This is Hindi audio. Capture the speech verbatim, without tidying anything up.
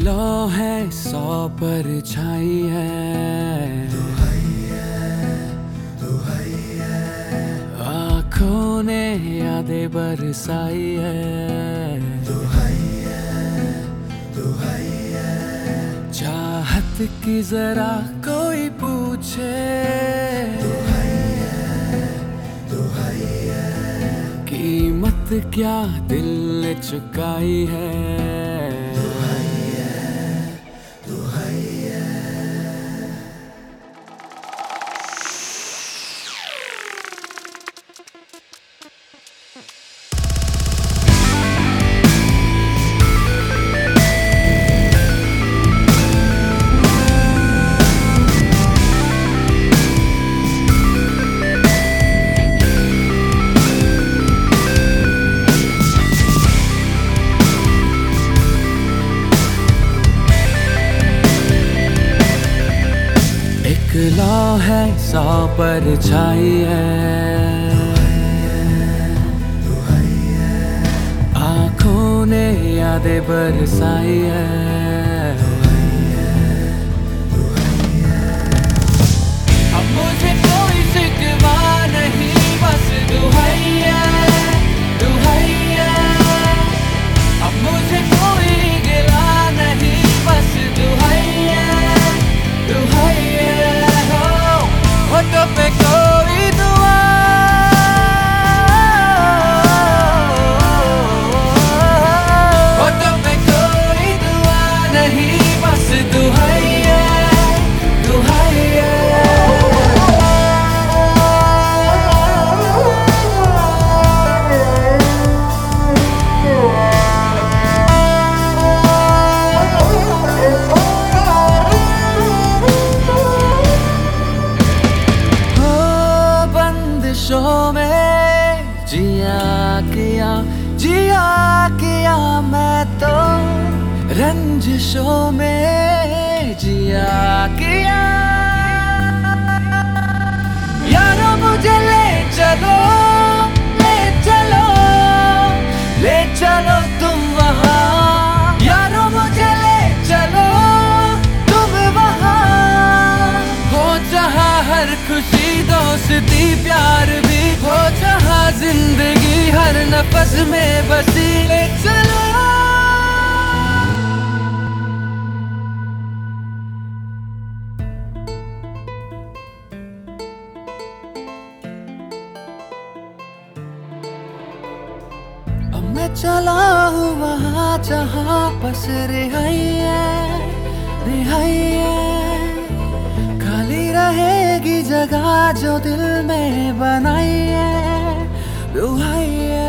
लौ है सौ परछाई है, आँखों ने यादें बरसाई है, चाहत की जरा कोई पूछे, कीमत क्या दिल ने चुकाई है। लौ है सौ परछाई है, आँखों ने यादें बरसाई है, अब मुझे कोई शिकवा नहीं, बस दुहैया दुहैया, अब मुझे कोई गिला नहीं, बस दुहैया दुहैया, होठों पे कोई दुआ, होठों पे कोई दुआ नहीं, बस दुहैया दुहैया। में जिया किया जिया किया मैं तो, रंजिशों में जिया किया, यारो मुझे ले चलो ले चलो ले चलो तुम वहाँ, यारो मुझे ले चलो तुम वहाँ, हो जहाँ हर खुशी दोस्ती प्यार भी, हो जहाँ जिंदगी हर नफस में बसी, ले चलो। अब मैं चला हूँ वहाँ जहाँ बस रिहाई है रिहाई है, खाली रहेगी जगह जो दिल में बनाई है रुहाई है।